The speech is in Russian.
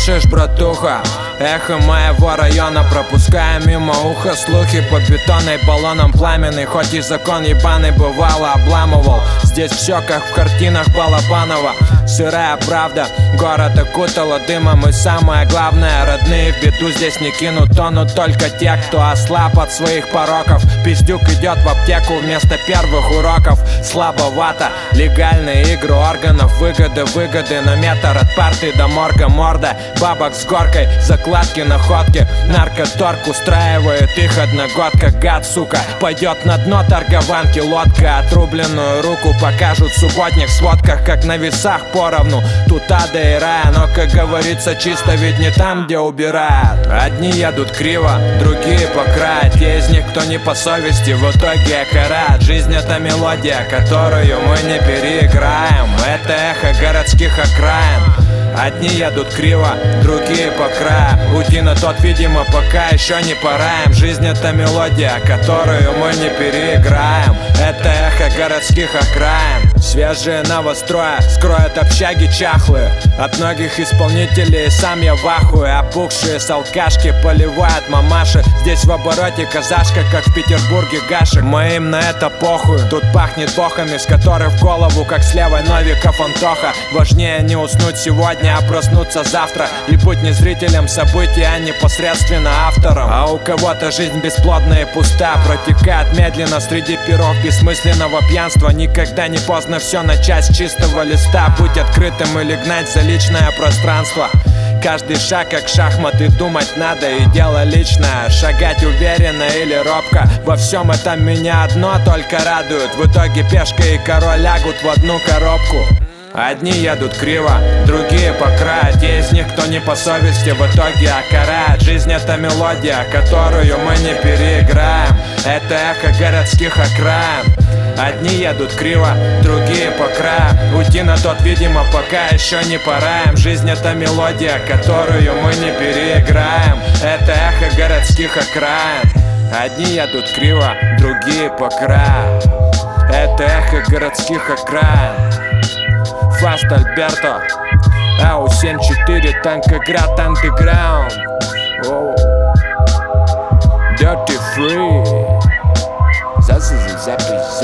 слышишь, братуха? Эхо моего района, пропуская мимо уха слухи под бетонной баллоном пламенный. Хоть и закон ебаный бывало обламывал, здесь все как в картинах Балабанова. Сырая правда, город окутала дымом. И самое главное, родные в беду здесь не кинут. Тонут только те, кто ослаб от своих пороков. Пиздюк идет в аптеку вместо первых уроков. Слабовато, легальные игры органов. Выгоды, но метр от парты до морга. Морда бабок с горкой, закладки, находки. Наркоторг устраивает их одногодка. Гад, сука, пойдет на дно торгованки. Лодка, отрубленную руку покажут в субботних сводках, как на весах поровну. Тут ада и рая, но, как говорится, чисто ведь не там, где убирают. Одни едут криво, другие по краю. Те из них, кто не по совести, в итоге окарают. Жизнь — это мелодия, которую мы не переиграем. Это эхо городских окраин. Одни едут криво, другие по краю. Уйти на тот, видимо, пока еще не пора им. Жизнь — это мелодия, которую мы не переиграем. Это эхо городских окраин. Свежие новостроя скроют общаги чахлые. От многих исполнителей сам я в ахуе. Опухшие с алкашки поливают мамаши. Здесь в обороте казашка, как в Петербурге гашек. Мы им на это похуй. Тут пахнет бохами, с которых в голову, как с левой Новиков Антоха. Важнее не уснуть сегодня, а проснуться завтра. И будь не зрителем событий, а непосредственно автором. А у кого-то жизнь бесплодная и пуста, протекает медленно среди перов бессмысленного пьянства. Никогда не поздно все начать с чистого листа. Будь открытым или гнать за личное пространство. Каждый шаг как шахматы, думать надо и дело личное. Шагать уверенно или робко, во всем этом меня одно только радует. В итоге пешка и король лягут в одну коробку. Одни едут криво, другие по краю. Те из них, кто не по совести, в итоге окарают. Жизнь — это мелодия, которую мы не переиграем. Это эхо городских окраин. Одни едут криво, другие по краю. Уйти на тот, видимо, пока еще не пора им. Жизнь — это мелодия, которую мы не переиграем. Это эхо городских окраин. Одни едут криво, другие по краю. Это эхо городских окраин. Фаст Альберто, АУ-74, Танкоград Андеграунд. Dirty Free. Запись.